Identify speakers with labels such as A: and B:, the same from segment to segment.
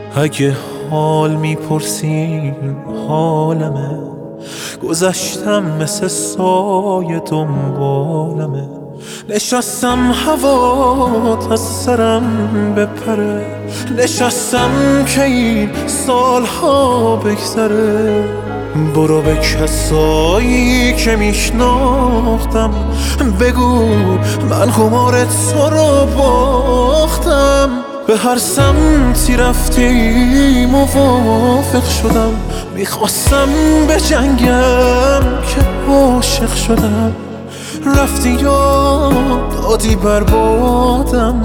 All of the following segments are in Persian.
A: اگه حال میپرسین حالمه، گذشتم مثل سایه دنبالمه. نشستم هوات از سرم بپره، نشستم که این سالها بگذره. برو به کسایی که میشناختم بگو من قمار تو رو باختم. به هر سمتی رفتی موافق شدم، میخواستم به جنگم که عاشق شدم. رفتی یا دادی بربادم،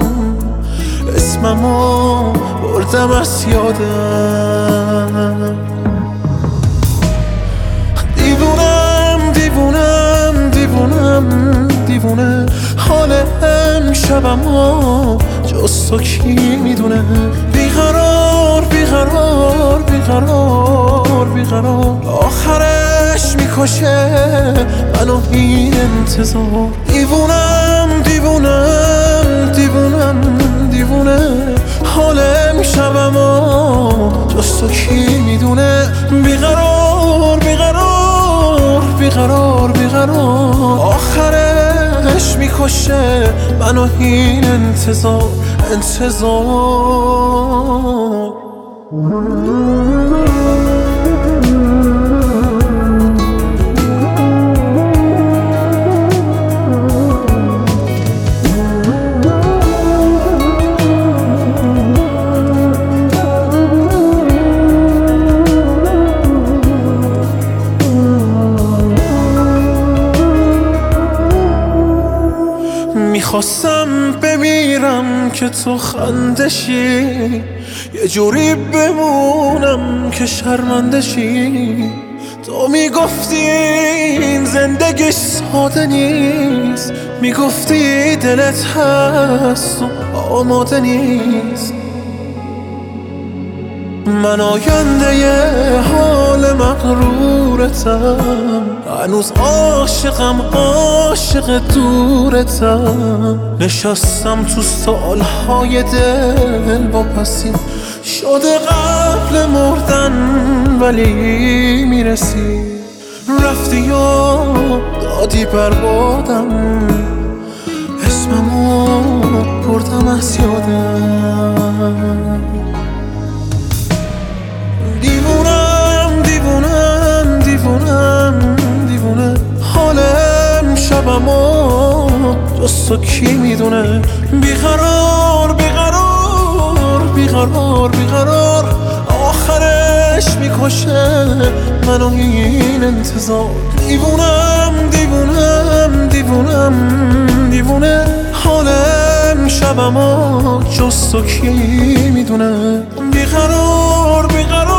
A: اسممو بردم از یادم. دیوونم دیوونم دیوونم دیوونه، حال امشبمو جز تو کی میدونه. بیقرار بیقرار بیقرار بیقرار، آخرش میکشه منو این انتظار. دیوونم دیوونم دیوونم دیوونه، حال امشبمو جز تو کی میدونه. بیقرار بیقرار بیقرار بیقرار، آخرش میکشه منو این انتظار انتظار. میخواستم بمیرم که تو خندشی، یه جوری بمونم که شرمندشی. تو میگفتی این زندگی ساده نیست، میگفتی دلت هست و آماده نیست. من آینده یه حال مغرورتم، هنوز عاشقم عاشق دورتم. نشستم تو سالهای دل واپسی، شده قبل مردن ولی میرسی. رفتی یا دادی بربادم، اسممو بردم از یادم. دیوونم دیوونم دیوونم دیوونه، حال امشبمو جز تو کی میدونه. بیقرار بیقرار بیقرار بیقرار، آخرش میکشه منو این انتظار. دیوونم دیوونم دیوونم دیوونه، حال امشبمو جز تو کی میدونه. بیقرار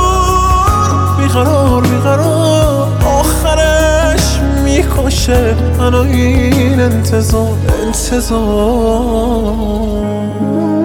A: بیقرار بیقرار، آخرش میکشه منو این انتظار انتظار.